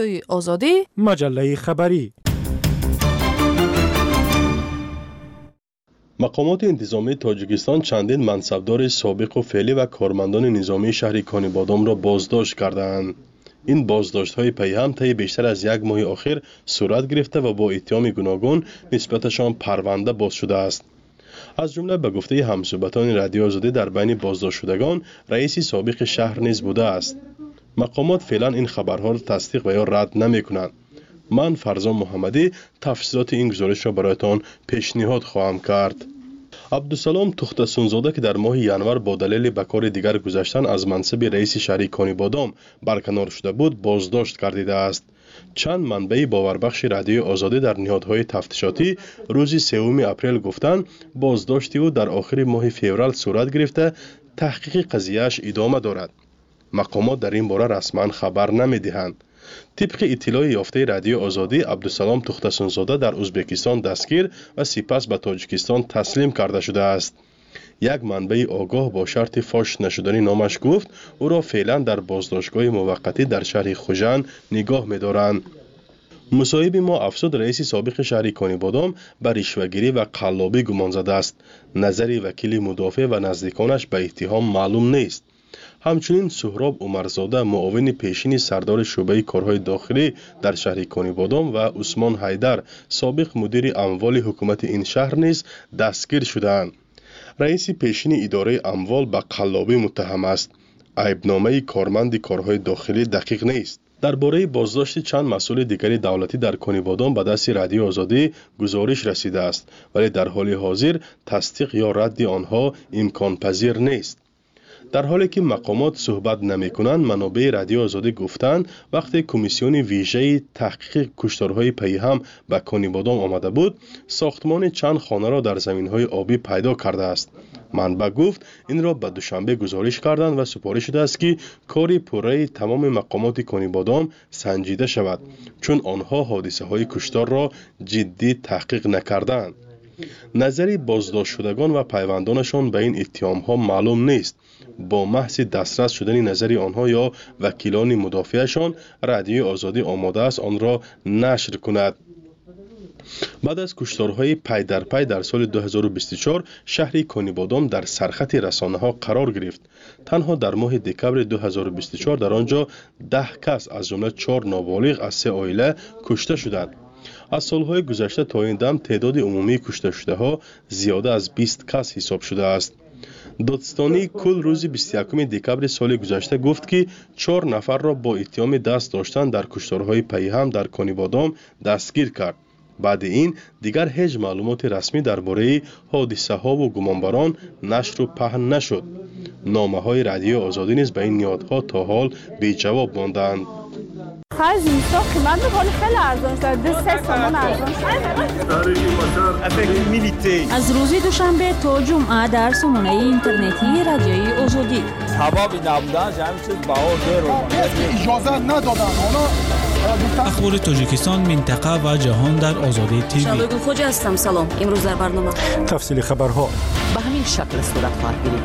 آزادی مجله خبری. مقامات انتظامی تاجیکستان چندین منصبدار سابق و فعلی و کارمندان نظامی شهر کانیبادام را بازداشت کردند. این بازداشت‌های پیهم طی بیشتر از یک ماه اخیر صورت گرفته و با اتهام گوناگون نسبتشان پرونده باز شده است. از جمله به گفته همصحبتان رادیو آزادی در بین بازداشت شدگان رئیس سابق شهر نیز بوده است. مقامات فعلا این خبرها را تصدیق و یا رد نمی‌کنند. من فرزان محمدی تفصیلات این گزارش را برایتان پیشنهاد خواهم کرد. عبدالسلام تختسونزاده که در ماه ینور با دلیل به کار دیگر گذشتن از منصب رئیس شهر کانیبادام برکنار شده بود بازداشت گردیده است. چند منبع باوربخش رادیو آزادی در نهادهای تفتیشاتی روز 3 اپریل گفتند بازداشت او در آخر ماه فوریه صورت گرفته تحقیق قضیه‌اش ادامه دارد. مقامات در این باره رسما خبر نمی‌دهند. طبق اطلاع یافته رادیو آزادی عبدالسلام تختسونزاده در ازبکستان دستگیر و سپس به تاجیکستان تسلیم کرده شده است. یک منبع آگاه با شرط فاش نشدنی نامش گفت او را فعلا در بازداشتگاه موقتی در شهر خوجند نگاه می‌دارند. مصاحب ما افزود رئیس سابق شهر کانیبادام به رشوه‌گیری و قلابی گمان زده است. نظر وکیل مدافع و نزدیکانش به اتهام معلوم نیست. همچنین سهراب عمرزاده معاون پیشین سردار شعبه کارهای داخلی در شهر کانیبادام و عثمان حیدر سابق مدیر اموال حکومت این شهر نیز دستگیر شدند. رئیس پیشین اداره اموال به قلابی متهم است. عیبنامه کارمند کارهای داخلی دقیق نیست. درباره بازداشت چند مسئول دیگری دولتی در کانیبادام به دست رادیو آزادی گزارش رسیده است ولی در حال حاضر تصدیق یا رد آنها امکان پذیر نیست. در حالی که مقامات صحبت نمی‌کنند منابع رادیو آزادی گفتند وقتی کمیسیون ویژه تحقیق کشتارهای پیهم به کانیبادام آمده بود ساختمان چند خانه را در زمین‌های آبی پیدا کرده است. منبع گفت این را به دوشنبه گزارش کردند و سپارش شده است که کاری پوره تمام مقامات کانیبادام سنجیده شود چون آنها حادثه‌های کشتار را جدی تحقیق نکردند. نظر بازداشت شدگان و پیوندانشان به این اتهام‌ها معلوم نیست. با محض دسترس شدن نظر آنها یا وکیلان مدافعشان رادیو آزادی آماده است آن را نشر کند. بعد از کشتارهای پی در پی در سال 2024 شهر کانیبادام در سرخط رسانه‌ها قرار گرفت. تنها در ماه دکمبر 2024 در آنجا 10 کس از جمله 4 نابالغ از 3 عائله کشته شدند. از سالهای گذشته تا این دم تعداد عمومی کشته شده‌ها زیاده از 20 کس حساب شده است. دادستانی کل روز 21 دکمبر سال گذشته گفت که 4 نفر را با اتهام دست داشتن در کشتارهای پیهم در کانیبادام دستگیر کرد. بعد این دیگر هیچ معلومات رسمی درباره حادثه ها و گمانبران نشر و پهن نشد. نامه‌های رادیو آزادی نیز به این نهادها تا حال بی جواب ماندند. خرج اینستا قیمت می‌کنه خیلی ارزان شده 3 تومان ارزان شده. از روز دوشنبه تا جمعه در سامانه اینترنتی رادیوی آزادی ثوابی نبودن همین چیز بهار اجازه ندادن اخبار تاجیکستان منطقه و جهان در آزادی تیوی. شبگون خوجا هستم. سلام. امروز در برنامه تفصیل خبرها به همین شکل صورت خواهد گرفت.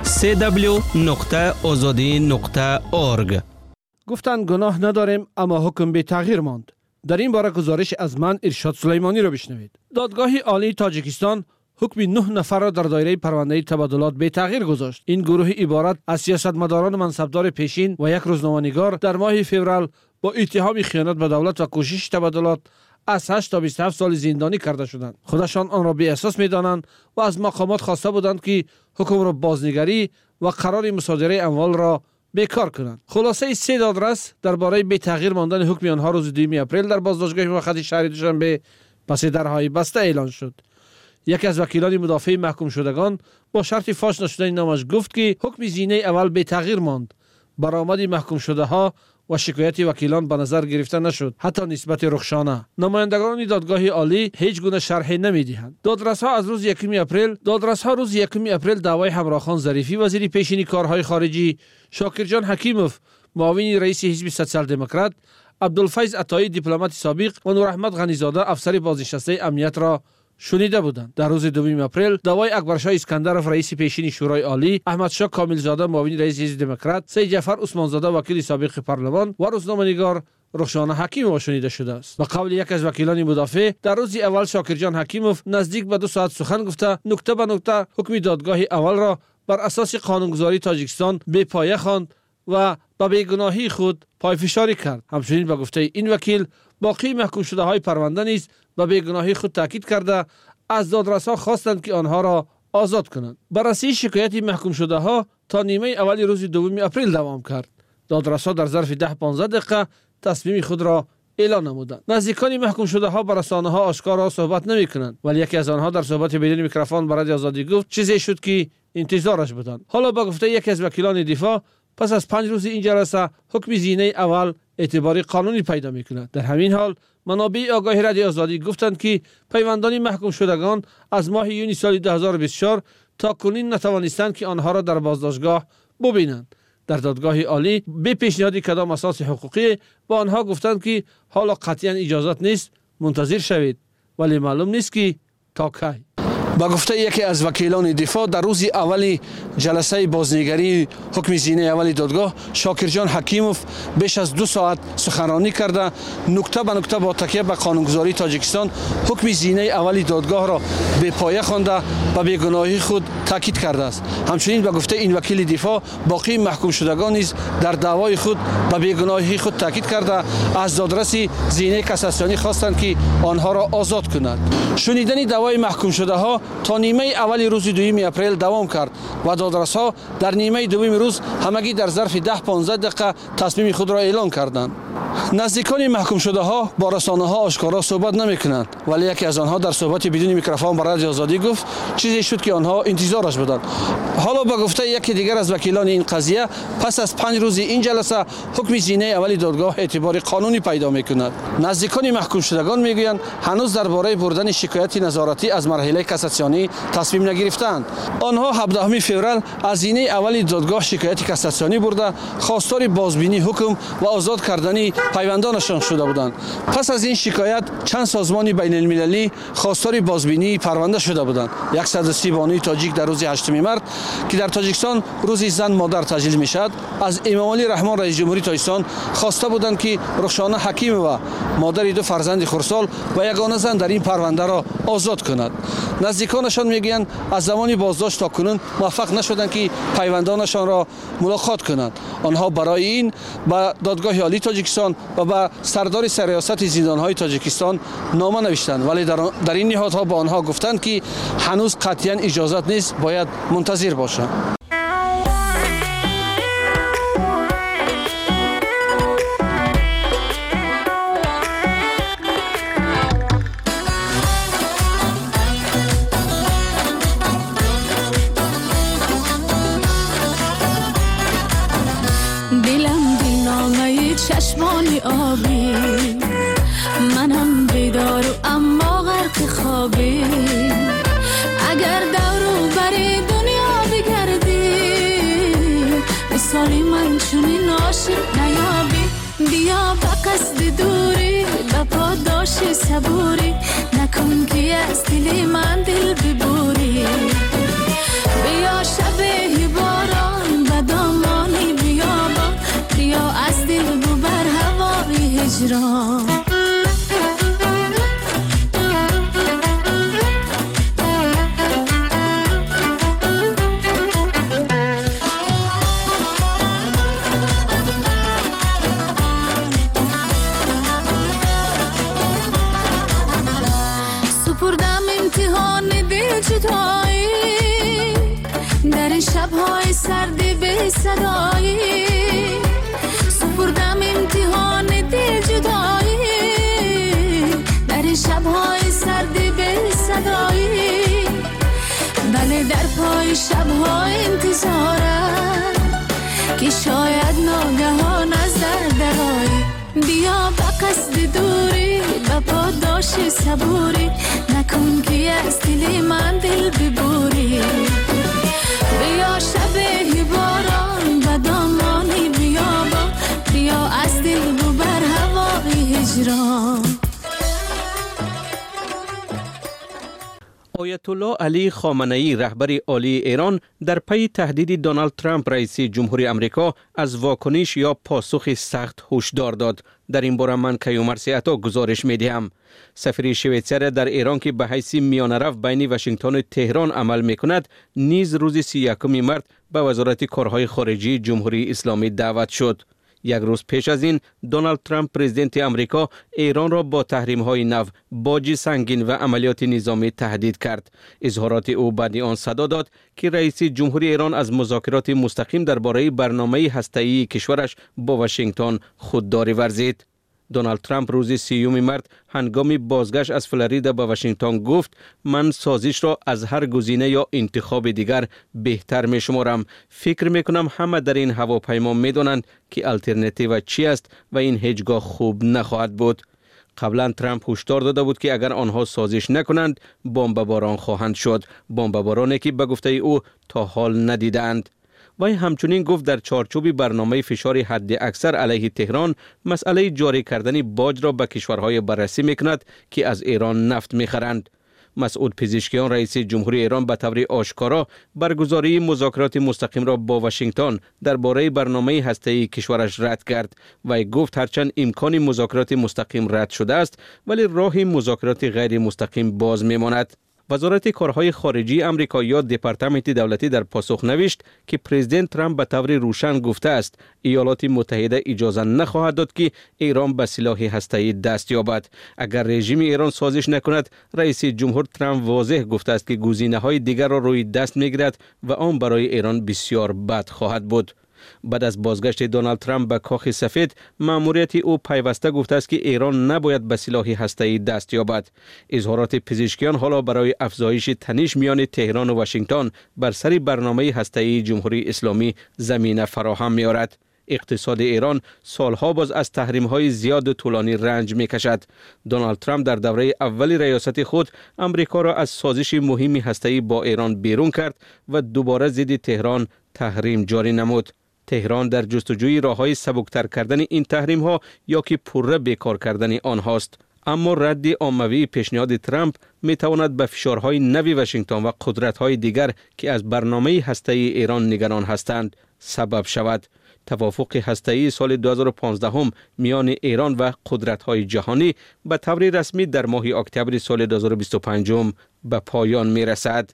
www.azadi.org گفتند گناه نداریم اما حکم به تغییر ماند. در این باره گزارش از من ارشاد سلیمانی را بشنوید. دادگاه عالی تاجیکستان حکم 9 نفر را در دایره پرونده تبادلات به تغییر گذاشت. این گروه عبارت از سیاستمداران و منصبدار پیشین و یک روزنامه‌نگار در ماه فوریه با اتهام خیانت به دولت و کوشش تبادلات از 8 تا 27 سال زندانی کرده شدند. خودشان آن را بی اساس می‌دانند و از مقامات خواسته بودند که حکم را بازنگری و قرار مصادره اموال را بیکار کنند. خلاصه 3 دادرس درباره به تغییر ماندن حکم آنها روز 2 اپریل در بازداشتگاه موقت شهر دوشنبه پس درهای بسته اعلان شد. یکی از وکیلان مدافع محکوم شدگان با شرط فاش نشدن نامش گفت که حکم زینه اول به تغییر ماند. برآمد محکوم شده ها و شکایت وکیلان به نظر گرفته نشد، حتی نسبت رخشانه. نمایندگان دادگاه عالی هیچ گونه شرحی نمیدهند. دادرس‌ها روز 1 اپریل دعوای همراهخان ظریفی وزیر پیشین کارهای خارجی، شاکرجان حکیموف معاون رئیس حزب سوسیال دموکرات، عبدالفیض عطایی دیپلمات سابق و نور احمد غنیزاده افسر بازنشسته امنیت را شنیده بودند. در روز 2 اپریل دعوای اکبرشاه اسکندرов رئیس پیشین شورای عالی، احمدشاه کاملزاده معاون رئیس حزب دموکرات، سید جعفر عثمانزاده وکیل سابق پارلمان و روزنامه‌نگار رخشان حکیموف شنیده شده است. به قول یک از وکیلان مدافع، در روز اول شاکرجان حکیموف نزدیک به 2 ساعت سخن گفته، نکته به نکته حکم دادگاه اول را بر اساس قانونگذاری تاجیکستان بی پایه خواند و به بیگناهی خود پایفشاری کرد. همچنین به گفته این وکیل، باقی محکوم شده های پرونده نیز به بیگناهی خود تاکید کرده از دادرس‌ها خواستند که آنها را آزاد کنند. بررسی شکایت محکوم شده ها تا نیمه اولی روز 2 اپریل دوام کرد. دادرس‌ها در ظرف 10-15 دقیقه تصمیم خود را اعلان نمودند. نزدیکان محکوم شده ها بر رسانه‌ها آشکارا صحبت نمی‌کنند، ولی یکی از آنها در صحبت بدون میکروفون برای آزادی گفت چیزی شد که انتظارش بودند. حالا با گفته یکی از وکیلان دفاع، پس از 5 روز این جلسه حکم زینه اول اعتباری قانونی پیدا می‌کند. در همین حال منابع آگاهی رادیو آزادی گفتند که پیوندان محکوم شدگان از ماه یونیو سال 2024 تا کنون نتوانستند که آنها را در بازداشتگاه ببینند. در دادگاه عالی به پیشنهاد کدام اساس حقوقی با آنها گفتند که حالا قطعا اجازت نیست، منتظر شوید، ولی معلوم نیست که تا کی. با گفته یکی از وکیلان دفاع، در روز اولی جلسه بازنگری حکم زینه اولی دادگاه، شاکرجان حکیموف بیش از 2 ساعت سخنرانی کرده، نکته به نکته با تکیه به قانونگذاری تاجیکستان حکم زینه اولی دادگاه را به پایه خوانده و بیگناهی خود تاکید کرده است. همچنین به گفته این وکیل دفاع، باقی محکوم شدگان نیز در دعوای خود به بیگناهی خود تاکید کرده از دادرس زینه کاساسیونی خواستند که آنها را آزاد کند. شنیدن دعوای محکوم شده ها تا نیمه اولی روز 2 اپریل دوام کرد و دادرس‌ها در نیمه دوم روز همگی در ظرف 10-15 دقیقه تصمیم خود را اعلان کردند. نزدیکان محکوم شده ها با رسانه‌ها آشکارا صحبت نمی‌کنند، ولی یکی از آنها در صحبت بدون میکروفون برای آزادی گفت چیزی شد که آنها انتظارش بودند. حالا با گفته یکی دیگر از وکیلان این قضیه، پس از 5 روز این جلسه حکم زینه اولی دادگاه اعتبار قانونی پیدا می‌کند. نزدیکان محکوم شدگان میگویند هنوز درباره بردن شکایت نظارتی از مرحله کاساسیونی تصمیم نگرفتند. آنها 17 فوریه از زینه اولی دادگاه شکایت کاساسیونی برده خواستار بازبینی حکم و آزاد کردن پیوندانشان شده بودند. پس از این شکایت چند سازمان بین المللی خواستار بازبینی پرونده شده بودند. 130 بانوی تاجیک در روز 8 مارس که در تاجیکستان روز زن مادر تجلیل میشد، از امام علی رحمان رئیس جمهوری تاجیکستان خواسته بودند که رخشانه حکیموف مادر 2 فرزند خردسال و یگانه زن در این پرونده را آزاد کند. نزدیکانشان میگویند از زمانی بازداشت تا کنون موفق نشدند که پیوندانشان را ملاقات کنند. آنها برای این به دادگاه عالی تاجیکستان و به سردار سرریاست زندانهای تاجیکستان نامه نوشتند، ولی در این نهادها با آنها گفتند که هنوز قطعا اجازت نیست، باید منتظر باشند. چشمانی آبی، منم بیدار و اما غرق خوابی. اگر دورو بری دنیا بگردی، مثالی من چونی عاشق نیابی. بیا به قصد دوری، به پاداش صبوری، نکن که از دل من دل ببوری. بیا شب باران به دامانی بیابان، بیا از دل ببر هوای هجران. سپردم امتحان دل جدایی، در این شب‌های سرد به صدایی. سپردم امتحان دل جدایی، در این شب‌های سرد به صدایی. بله در پای شب‌های انتظارم که شاید ناگهان از درایی. بیا به قصد دوری، به پاداش صبوری، نکن که از دل من دل ببوری. بیا شب باران به دامانی بیابان، بیا از دل ببر هوای هجران. آیت الله علی خامنه‌ای رهبر عالی ایران در پی تهدید دونالد ترامپ رئیس جمهوری آمریکا از واکنش یا پاسخ سخت هشدار داد. در این باره من کیومرثی عطا گزارش می‌دهم. سفیر شویتزر در ایران که به حیث میانه‌رو بین واشنگتن و تهران عمل می‌کند، نیز روز 31 مارس به وزارت کارهای خارجی جمهوری اسلامی دعوت شد. یک روز پیش از این دونالد ترامپ پرزیدنت آمریکا ایران را با تحریم‌های نو، باج سنگین و عملیات نظامی تهدید کرد. اظهارات او بعد آن صدا داد که رئیس جمهوری ایران از مذاکرات مستقیم درباره برنامه هسته‌ای کشورش با واشنگتن خودداری ورزید. دونالد ترامپ روز 30 مارس هنگام بازگشت از فلوریدا به واشنگتن گفت: من سازش را از هر گزینه یا انتخاب دیگر بهتر می شمارم. فکر می کنم همه در این هواپیما می دانند که الटरनेटिव چی است و این هیچگاه خوب نخواهد بود. قبلا ترامپ هشدار داده بود که اگر آنها سازش نکنند بمباران خواهند شد. بمبارانی که به گفته او تا حال ندیدند. وی همچنین گفت در چارچوب برنامه فشار حد اکثر علیه تهران مسئله جاری کردن باج را به کشورهای بررسی میکند که از ایران نفت میخرند. مسعود پزشکیان رئیس جمهوری ایران به طور آشکارا برگزاری مذاکرات مستقیم را با واشنگتن درباره برنامه هسته‌ای کشورش رد کرد و گفت هرچند امکان مذاکرات مستقیم رد شده است ولی راه مذاکرات غیر مستقیم باز میماند. وزارت کارهای خارجی آمریکا یا دپارتمنت دولتی در پاسخ نوشت که پرزیدنت ترامپ به طور روشن گفته است ایالات متحده اجازه نخواهد داد که ایران به سلاح هسته‌ای دست یابد. اگر رژیم ایران سازش نکند، رئیس جمهور ترامپ واضح گفته است که گزینه‌های دیگر را روی دست می‌گیرد و آن برای ایران بسیار بد خواهد بود. بعد از بازگشت دونالد ترامپ به کاخ سفید، مأموریت او پیوسته گفته است که ایران نباید به سلاح هسته‌ای دست یابد. اظهارات پزشکیان حالا برای افزایش تنش میان تهران و واشنگتن بر سر برنامه هسته‌ای جمهوری اسلامی زمینه فراهم می‌آورد. اقتصاد ایران سالها باز از تحریم‌های زیاد و طولانی رنج می‌کشد. دونالد ترامپ در دوره اول ریاست خود امریکا را از سازش مهمی هسته‌ای با ایران بیرون کرد و دوباره ضد تهران تحریم جاری نمود. تهران در جستجوی راه‌های سبکتر کردن این تحریم‌ها یا که پوره بیکار کردن آنهاست. اما رد عمومی پیشنهاد ترامپ می‌تواند به فشارهای نوی واشنگتن و قدرت‌های دیگر که از برنامه هسته‌ای ایران نگران هستند سبب شود. توافق هسته‌ای سال 2015 میان ایران و قدرت‌های جهانی به طور رسمی در ماه اکتبر سال 2025 به پایان می‌رسد.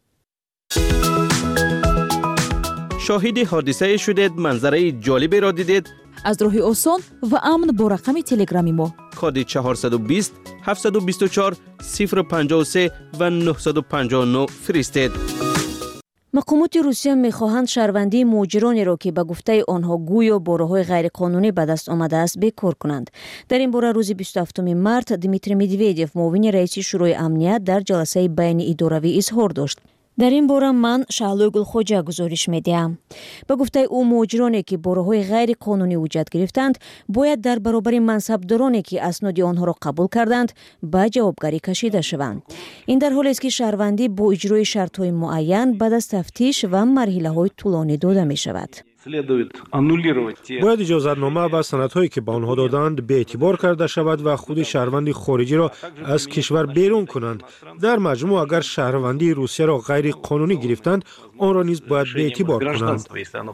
شاهد حادثه شدید، منظره جالبی را دیدید؟ از راه آسان و امن با رقم تلگرامی ما کد 420 724 053 و 959 فرستید. مقامات روسیه می‌خواهند شهروندی مهاجرانی را که به گفته آنها گویا با راه‌های غیرقانونی به دست آمده است بیکار کنند. در این باره روز 27 مارس دیمیتری مدویدیو معاون رئیس شورای امنیت در جلسه بین اداروی اظهار داشت. در این باره من شعلو گلخوجه گزارش می‌دهم. به گفته او مهاجرانی که با راه‌های غیر قانونی وجود گرفتند باید در برابر منصبدارانی که اسناد آنها را قبول کردند به جوابگری کشیده شوند. این در حالی است که شهروندی با اجرای شرط‌های معین بعد از تفتیش و مرحله‌های طولانی داده می‌شود. باید اجازتنامه و سندهایی که به آنها دادند به اعتبار کرده شود و خود شهروند خارجی را از کشور بیرون کنند. در مجموع اگر شهروندی روسیه را غیر قانونی گرفتند آن را نیز باید به اعتبار کنند.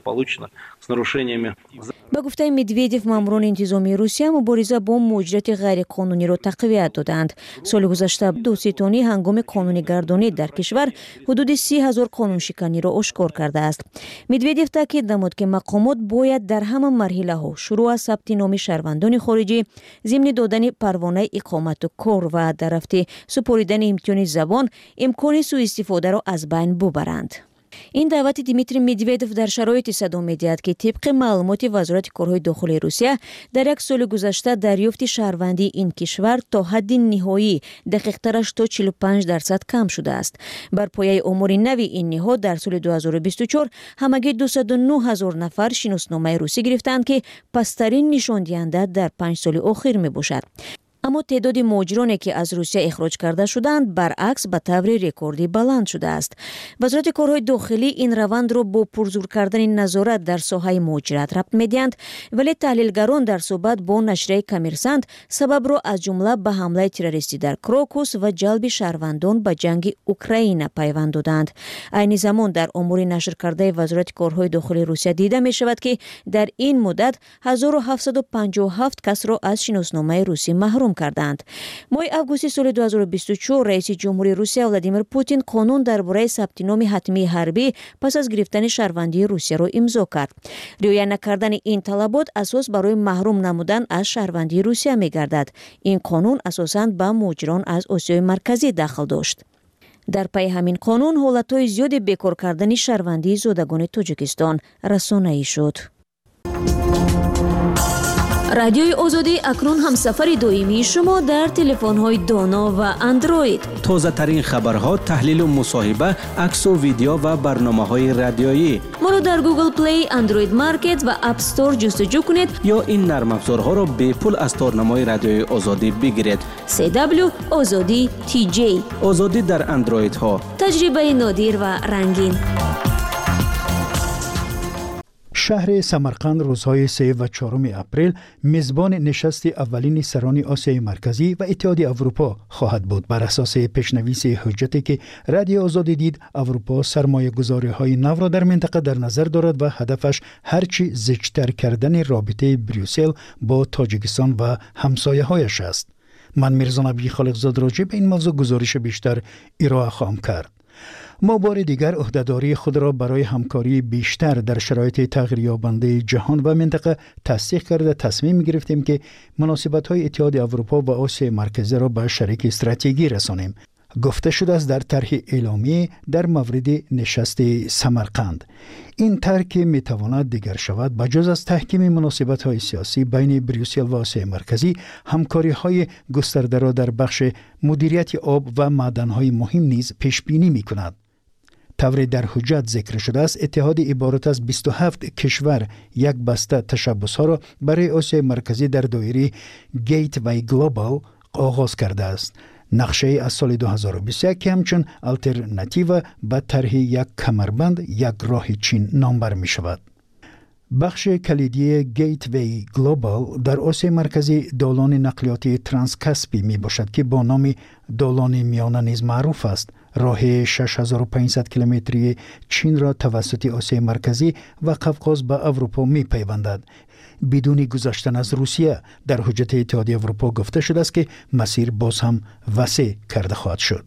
به گفته مدویدیو ماموران انتظامی روسیه مبارزه با مهاجرت غیر قانونی را تقویت دادند. سال گذشته دادستانی هنگام قانونی گردانی در کشور حدود 30,000 قانون شکنی را آشکار کرده است. مدویدیو تاکید نمود که مقامات باید در همه مرحله ها شروع از ثبت نام شهروندان خارجی، ضمن دادن پروانه اقامت و کار و در رفت سپاریدن امتحان زبان امکان سوء استفاده را از بین ببرند. این دعوت دیمیتری مدویدیو در شرایطی صدا می‌دهد که طبق معلومات وزارت کارهای داخلی روسیه در یک سال گذشته دریافت شهروندی این کشور تا حد نهایی دقیق‌ترش تا 45% کم شده است. بر پایه آمار نوی این نهاد در سال 2024 همگی 209,000 نفر شناسنامه روسی گرفتند که پسترین نشان دهنده در 5 سال اخیر میباشد. اما تعداد مهاجرانی که از روسیه اخراج کرده شدند برعکس به طور رکوردی بلند شده است. وزارت کارهای داخلی این روند را با پرزور کردن نظارت در ساحه مهاجرت ربط می‌دهند، ولی تحلیلگران در صحبت با نشریه کمیرسانت سبب را از جمله به حمله تروریستی در کراکوس و جلب شهروندان به جنگ اوکراین پیوند دادند. عین زمان در امور نشر کرده وزارت کارهای داخلی روسیه دیده می شود که در این مدت 1757 کس را از شناسنامه روسی محروم کردند. ماه اوگوست سال 2024 رئیس جمهوری روسیه ولادیمیر پوتین قانون درباره ثبت نام حتمی حربی پس از گرفتن شهروندی روسیه را امضا کرد. رعایت نکردن این طلبات اساس برای محروم نمودن از شهروندی روسیه می گردد. این قانون اساساً به مهاجران از آسیای مرکزی داخل داشت. در پی همین قانون حالتهای زیادی بیکار کردن شهروندی زادگان تاجیکستان رسانه‌ای شد. رادیوی آزادی اکنون همسفر دائمی شما در تلفن‌های دانا و اندروید. تازه ترین خبرها، تحلیل و مصاحبه، عکس و ویدیو و برنامه‌های رادیویی. ما را در گوگل پلی، اندروید مارکت و اپ استور جستجو کنید یا این نرم افزارها را به پول از تارنمای رادیوی آزادی بگیرید. CW آزادی TJ. آزادی در اندروید ها. تجربه نادر و رنگین. شهر سمرقند روزهای 3 و 4 اپریل میزبان نشست اولین سران آسیای مرکزی و اتحاد اروپا خواهد بود. بر اساس پیشنویس حجتی که رادیو آزادی دید، اروپا سرمایه گذاری های نو را در منطقه در نظر دارد و هدفش هرچی زیادتر کردن رابطه بریوسل با تاجیکستان و همسایه هایش است. من میرزا نبی خالقزاد راجع به این موضوع گزارش بیشتر ارائه خواهم کرد. ما بار دیگر عهده‌داری خود را برای همکاری بیشتر در شرایط تغییر یابنده جهان و منطقه تصدیق کرده تصمیم گرفتیم که مناسبت‌های اتحاد اروپا و آسیای مرکزی را به شریک استراتژیکی رسانیم. گفته شده است در طرح اعلامیه در مورد نشست سمرقند. این طرح که میتواند دیگر شود بجز از تحکیم مناسبت‌های سیاسی بین بریوسل و آسیای مرکزی، همکاری‌های گسترده را در بخش مدیریت آب و معدن‌های مهم نیز پیش بینی می‌کند. طور در حجت ذکر شده است اتحاد عبارت از 27 کشور یک بسته تشبس‌ها را برای آسیای مرکزی در دایره گیت وی گلوبال آغاز کرده است. نقشه از سال 2021 که همچون الترناتیو به طرح یک کمربند یک راه چین نامبر می شود. بخش کلیدی گیت وی گلوبال در آسیای مرکزی دالان نقلیاتی ترانسکاسپی می باشد که با نام دالان میانه نیز معروف است. راه 6500 کیلومتری چین را توسط آسیای مرکزی و قفقاز به اروپا می پیوندد. بدون گذشتن از روسیه در حجت اتحاد اروپا گفته شده است که مسیر باز هم وسیع کرده خواهد شد.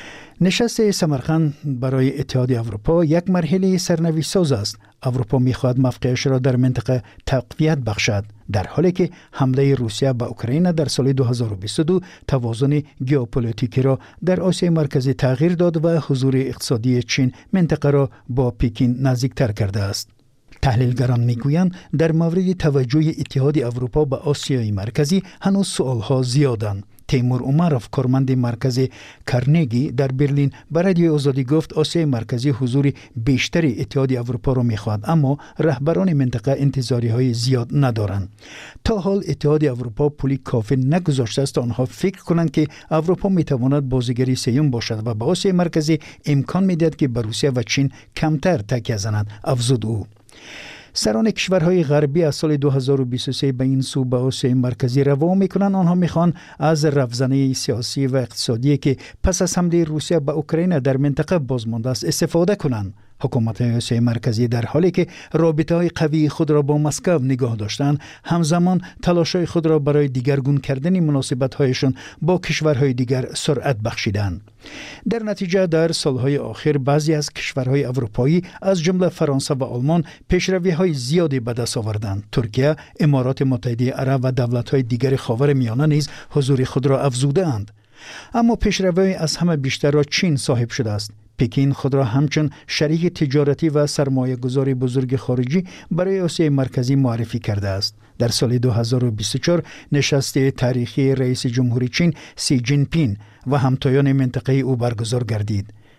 نشست سمرقند برای اتحاد اروپا یک مرحله سرنوشت ساز است. اروپا می‌خواهد موقعش را در منطقه تقویت بخشد، در حالی که حمله روسیه به اوکراین در سال 2022 توازن ژئوپلیتیکی را در آسیای مرکزی تغییر داد و حضور اقتصادی چین منطقه را با پکین نزدیکتر کرده است. تحلیلگران میگویند در مورد توجه اتحاد اروپا به آسیای مرکزی هنوز سوالها زیادند. تیمور عمروف، کارمند مرکز کارنگی در برلین، به رادیو آزادی گفت آسیای مرکزی حضور بیشتری اتحاد اروپا را میخواهد، اما رهبران منطقه انتظاری های زیاد ندارند. تا حال اتحاد اروپا پولی کافی نگذاشته است تا آنها فکر کنند که اروپا میتواند بازیگری سیوم باشد و به آسیای مرکزی امکان میدهد که به روسیه و چین کمتر تکیه زند، افزود او. سران کشورهای غربی از سال 2023 به این سو به آسیای مرکزی روا میکنند. آنها میخوان از رفزنه سیاسی و اقتصادی که پس از حمله روسیه به اوکراین در منطقه بازمانده است استفاده کنند. حکومت آسیای مرکزی در حالی که رابطه‌های قوی خود را با مسکو نگاه داشتند، همزمان تلاش‌های خود را برای دیگرگون کردن مناسبت‌هایشان با کشورهای دیگر سرعت بخشیدند. در نتیجه در سالهای آخر بعضی از کشورهای اروپایی از جمله فرانسه و آلمان پیشروی‌های زیادی به دست آوردند. ترکیه، امارات متحده عرب و دولت‌های دیگر خاورمیانه نیز حضور خود را افزوده‌اند. اما پیشروی از همه بیشتر را چین صاحب شده است. پکین خود را همچون شریک تجارتی و سرمایه گذاری بزرگ خارجی برای آسیای مرکزی معرفی کرده است. در سال 2024 نشست تاریخی رئیس جمهوری چین سی جین پینگ و همتایان منطقه او برگزار گردید.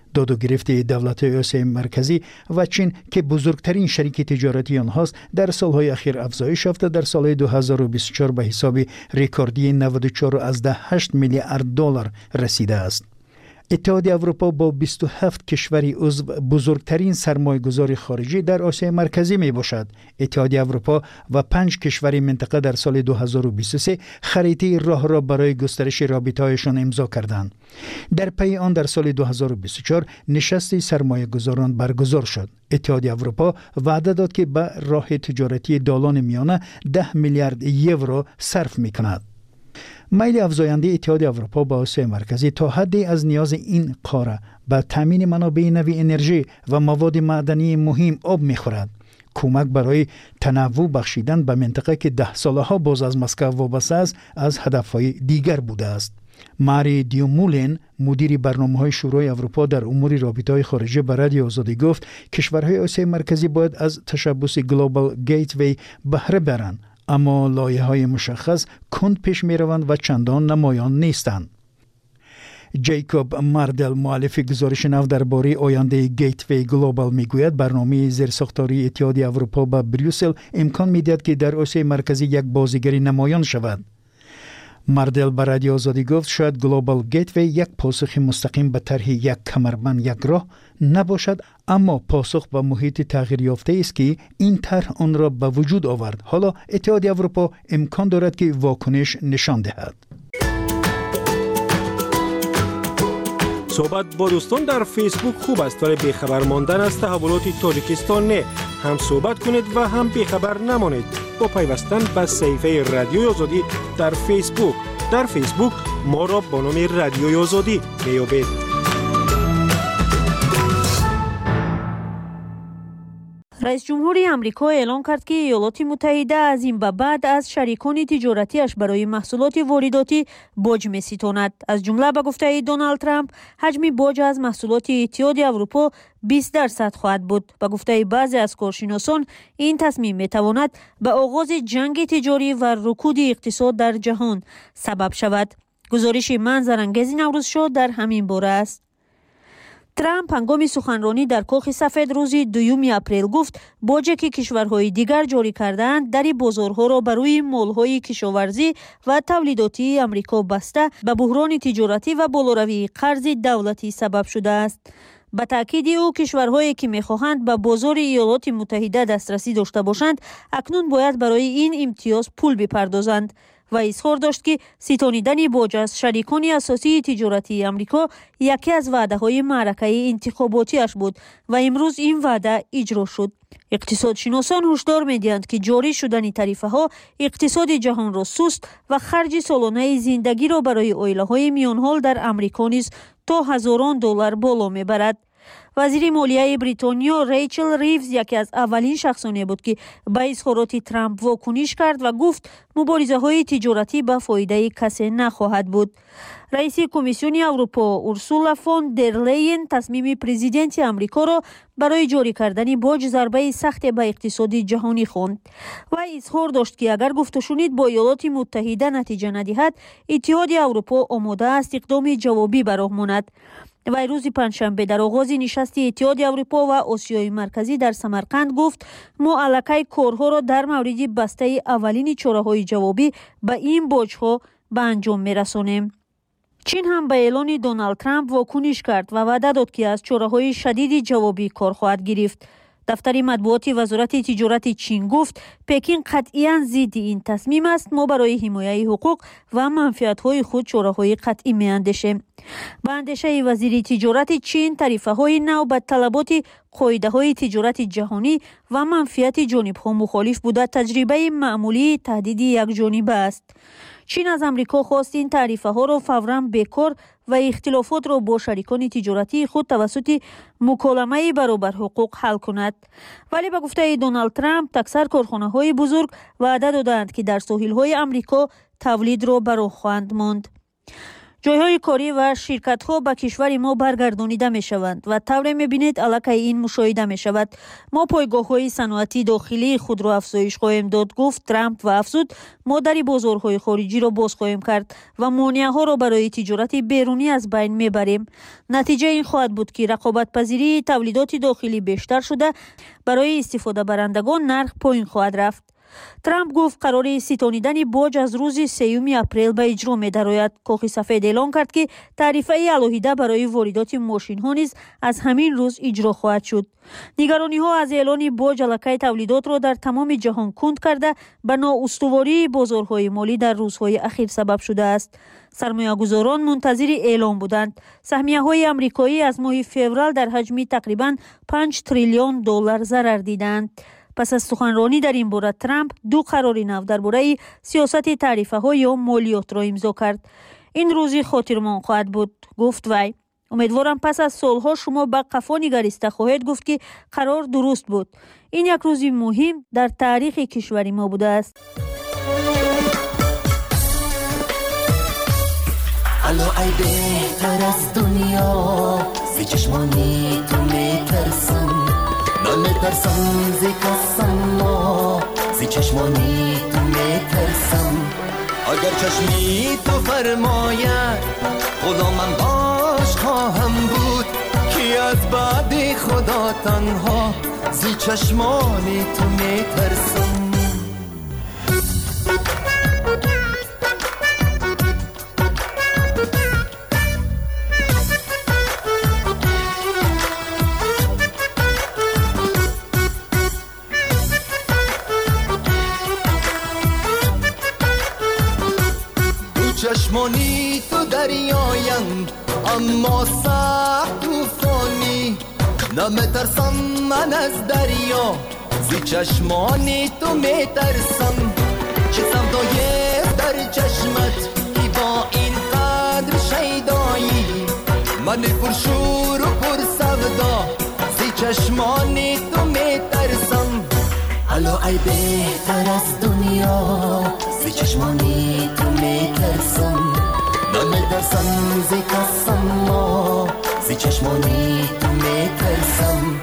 داد و گرفت دولت‌های آسیای مرکزی و چین که بزرگترین شریک تجارتی آنهاست در سالهای اخیر افزایش یافته، در سال 2024 به حساب رکوردی 94.8 میلیارد دلار رسیده است. اتحادیه اروپا با 27 کشوری عضو بزرگترین سرمایه‌گذار خارجی در آسیای مرکزی می باشد. اتحادیه اروپا و 5 کشور منطقه در سال 2023 خریطه راه را برای گسترش رابطه‌هایشان امضا کردند. در پی آن در سال 2024 نشست سرمایه‌گذاران برگزار شد. اتحادیه اروپا وعده داد که به راه تجارتی دالان میانه 10 میلیارد یورو صرف می‌کند. میل افزاینده اتحادیه اروپا به آسیای مرکزی تا حدی از نیاز این قاره به تامین منابع نوی انرژی و مواد معدنی مهم آب می‌خورد. کمک برای تنوع بخشیدن به منطقه که 10 ساله ها باز از مسکو وابسته است از هدفهای دیگر بوده است. ماری دیومولین مدیر برنامه‌های شورای اروپا در امور رابطه‌های خارجه به رادیو آزادی گفت کشورهای آسیای مرکزی باید از تشبث گلوبال گیتوی بهره برند، اما لایه‌های مشخص کند پیش می‌روند و چندان نمایان نیستند. جیکوب ماردل مؤلف گزارش نو درباره آینده گیتوی گلوبال میگوید برنامه زیرساختاری اتحادیه اروپا به بریوسل امکان می‌دهد که در آسیای مرکزی یک بازیگری نمایان شود. ماردل به رادیو آزادی گفت شاید گلوبال گیتوی یک پاسخ مستقیم به طرح یک کمربند یک راه نباشد، اما پاسخ به محیط تغییر یافته است که این طرح آن را به وجود آورد. حالا اتحادیه اروپا امکان دارد که واکنش نشان دهد. صحبت با دوستان در فیسبوک خوب است ولی بیخبر ماندن از تحولات تاجیکستان نه. هم صحبت کنید و هم بیخبر نمانید با پیوستن به صفحه رادیوی آزادی در فیسبوک. در فیسبوک ما را با نام رادیوی آزادی میابید. رئیس جمهوری آمریکا اعلام کرد که ایالات متحده از این به بعد از شریکان تجارتیش برای محصولات وارداتی باج می‌ستاند. از جمله به گفته دونالد ترامپ حجم باج از محصولات اتحادیه اروپا 20% خواهد بود. به گفته بعضی از کارشناسان این تصمیم می‌تواند به آغاز جنگ تجاری و رکود اقتصاد در جهان سبب شود. گزارش منظرانگیز نوروز شو در همین باره است. ترامپ هنگام سخنرانی در کاخ سفید روز 2 اپریل گفت باجی که کشورهای دیگر جاری کردند در بازارها را برای مالهای کشاورزی و تولیداتی آمریکا بسته به بحران تجارتی و بالاروی قرض دولتی سبب شده است. به تاکید او کشورهایی که می‌خواهند به بازار ایالات متحده دسترسی داشته باشند اکنون باید برای این امتیاز پول بپردازند و اظهار داشت که ستانیدن باج از شریکان اساسی تجارتی آمریکا یکی از وعده‌های معرکه انتخاباتیش بود و امروز این وعده اجرا شد. اقتصادشناسان هشدار می‌دهند که جاری شدن تعرفه‌ها اقتصاد جهان را سست و خرج سالانه زندگی را برای عائله‌های میان‌حال در آمریکا نیز تا هزاران دلار بالا می‌برد. وزیر مالیه بریتانیا ریچل ریوز یکی از اولین شخصانی بود که به اظهارات ترامپ واکنش کرد و گفت مبارزه‌های تجارتی به فایده کسی نخواهد بود. رئیس کمیسیون اروپا اورسولا فون در لیین تصمیم پرزیدنت آمریکا را برای جاری کردن باج ضربه سخت به اقتصاد جهانی خواند و اظهار داشت که اگر گفتشنید با ایالات متحده نتیجه ندهد اتحادیه اروپا آماده است اقدام جوابی به راه ماند. و روز پنجشنبه در آغاز نشست اتحادیه اروپا و آسیای مرکزی در سمرقند گفت ما الکی کارها را در مورد بسته اولین چاره‌های جوابی به این باج‌ها به انجام می‌رسانیم. چین هم به اعلان دونالد ترامپ واکنش کرد و وعده داد که از چاره‌های شدید جوابی کار خواهد گرفت. دفتر مطبوعات وزارت تجارت چین گفت پکین قطعاً ضد این تصمیم است. ما برای حمایت حقوق و منفعت‌های خود چاره‌های قطعی می‌اندیشیم. با اندیشه وزیر تجارت چین تعرفه‌های نو به طلبات قاعده‌های تجارت جهانی و منفعت جانب‌ها مخالف بوده تجربه معمولی تهدید یک جانبه است. چین از آمریکا خواست این تعرفه‌ها را فوراً بیکار و اختلافات را با شریکان تجارتی خود توسط مکالمه برابر حقوق حل کند. ولی به گفته دونالد ترامپ اکثر کارخانه‌های بزرگ وعده دادند که در ساحل‌های آمریکا تولید را به راه خواهند ماند. جایهای کاری و شرکت‌ها به کشور ما برگردانیده می‌شوند و طوری می‌بینید علاقه این مشاهده می‌شود. ما پایگاه‌های صنعتی داخلی خود را افزایش خواهیم داد، گفت ترامپ و افزود ما در بازارهای خارجی را باز خواهیم کرد و مانع‌ها را برای تجارت بیرونی از بین می‌بریم. نتیجه این خواهد بود که رقابت‌پذیری تولیدات داخلی بیشتر شده، برای استفاده برندگان نرخ پایین خواهد رفت. ترامپ گفت قرار ستانیدن باج از روز 3 اپریل به اجرا می‌دراید. کاخ سفید اعلام کرد که تعرفه علاوه برای واردات ماشین‌ها نیز از همین روز اجرا خواهد شد. نگرانی‌ها از اعلان باج علاقه تولیدات را در تمام جهان کند کرده به نااستواری بازارهای مالی در روزهای اخیر سبب شده است. سرمایه‌گذاران منتظر اعلام بودند. سهمیه‌های آمریکایی از ماه فوریه در حجم تقریباً 5 تریلیون دلار ضرر دیدند. پس از سخنرانی در این باره ترامپ 2 قرار نو درباره سیاست تعرفه‌ها یا مالیات را امضا کرد. این روزی خاطرمان خواهد بود، گفت وی. امیدوارم پس از سالها شما به قفا نگریسته خواهید گفت که قرار درست بود. این یک روز مهم در تاریخ کشور ما بوده است. الو ای بهتر از دنیا زی چشمانی تو میترسم، نمیترسم زی کسم زی چشمانی تو میترسم. اگر چشمی تو فرماید غلامم باش خواهم بود، کی از بعد خدا تنها زی چشمانی تو میترسم. چشمانی تو دریایند اما سخت طوفانی، نمیترسم من از دریا زی چشمانی تو میترسم. چه سودای در چشمت ای با این قدر شیدایی، من پرشور و پر سودا زی چشمانی تو میترسم. الو ای بهتر از دنیا زی چشمانی تو میترسم، نمیترسم زی کسم زی چشمانی تو میترسم.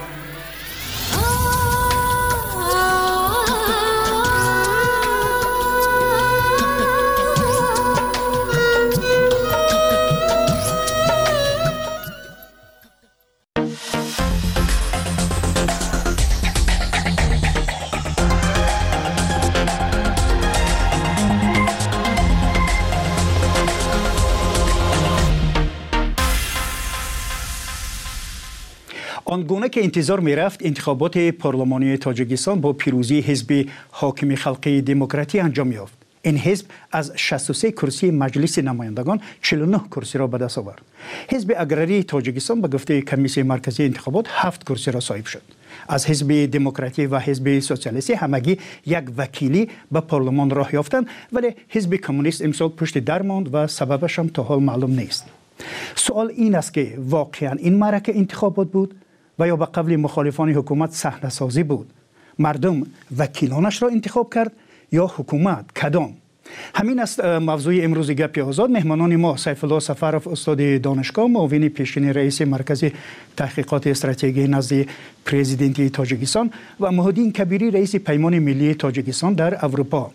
آنگونه که انتظار می رفت انتخابات پارلمانی تاجیکستان با پیروزی حزب حاکم خلقی دموکراتی انجام یافت. این حزب از 63 کرسی مجلس نمایندگان 49 کرسی را به دست آورد. حزب اگراری تاجیکستان به گفته کمیسیون مرکزی انتخابات 7 کرسی را صاحب شد. از حزب دموکراتی و حزب سوسیالیستی همگی یک وکیلی به پارلمان راه یافتند، ولی حزب کمونیست امسال پشت در ماند و سببش هم تا حال معلوم نیست. سوال این است که واقعا این معرکه انتخابات بود و یا به قبل مخالفان حکومت صحنه سازی بود؟ مردم وکیلانش را انتخاب کرد یا حکومت؟ کدام؟ همین است موضوع امروز گپ آزاد. مهمانان ما سیف الله سفرов استاد دانشگاه، معاون پیشین رئیس مرکز تحقیقات استراتژی نزد پرزیدنت تاجیکستان و مهدین کبیری رئیس پیمان ملی تاجیکستان در اروپا.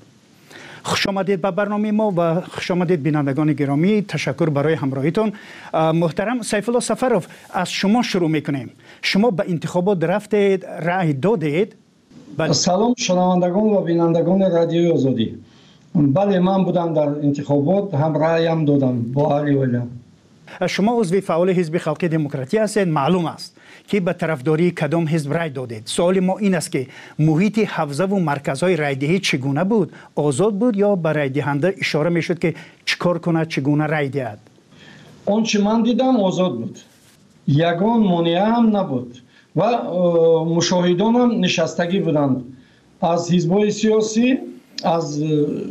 خوش آمدید به برنامه ما و خوش آمدید بینندگان گرامی. تشکر برای همراهیتون. محترم سیف الله سفرов، از شما شروع میکنیم. شما به انتخابات رفتید، رأی دادید؟ سلام شنوندگان و بینندگان رادیوی آزادی. بله، من بودم در انتخابات، هم رأیم دادم با علی ولی. شما عضو فعال حزب خلقی دموکراتی هستید. معلوم است که به طرفداری کدام حزب رأی دادید. سوال ما این است که محیط حوزه و مرکزهای رأیدهی چگونه بود؟ آزاد بود یا به رأی دهنده اشاره میشد که چیکار کنه، چگونه رأی دهد؟ آنچه من دیدم آزاد بود، یگان مانع هم نبود و مشاهدان هم نشستگی بودند از حزب‌های سیاسی، از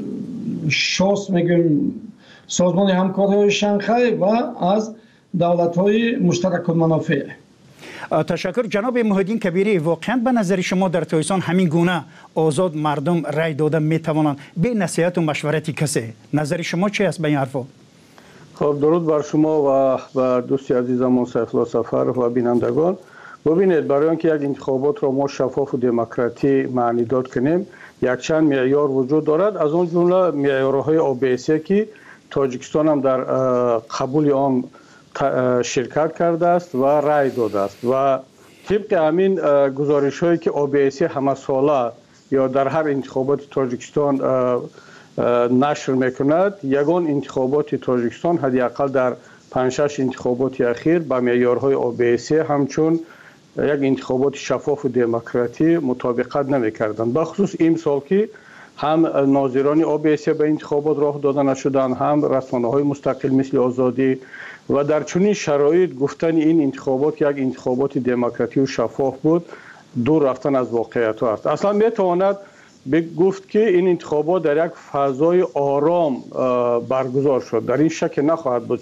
شاس میگیم سازمان همکاری شانگهای و از دولت‌های مشترک المنافع. تشکر جناب مهدین کبیری. واقعا به نظر شما در تاجیکستان همین گونه آزاد مردم رأی دادن میتوانند به نصیحت و مشورت کسی؟ نظر شما چی است به این حرفا؟ خب درود بر شما و دوستی عزیزمون سیفالله سفر و بینندگان. ببینید برای اینکه یک انتخابات را ما شفاف و دموکراتی معنی داد کنیم یک چند معیار وجود دارد، از اون جمله معیارهای OBSE که تاجیکستان هم در قبول آن شرکت کرده است و رای داده است و طبق همین گزارش هایی که OBSE همه ساله یا در هر انتخابات تاجیکستان نشر میکند، یگان انتخابات تاجیکستان حداقل در 5-6 انتخابات اخیر با معیارهای OBSE همچون یک انتخابات شفاف و دموکراتی مطابقت نمیکردند. بخصوص این سال که هم ناظران OBSE به انتخابات راه داده نشدند، هم رسانه‌های مستقل مثل آزادی و در چنین شرایط گفتن این انتخابات یک انتخابات دموکراتی و شفاف بود دور رفتن از واقعیت است. اصلا میتواند گفت که این انتخابات در یک فضای آرام برگزار شد، در این شک نخواهد بود.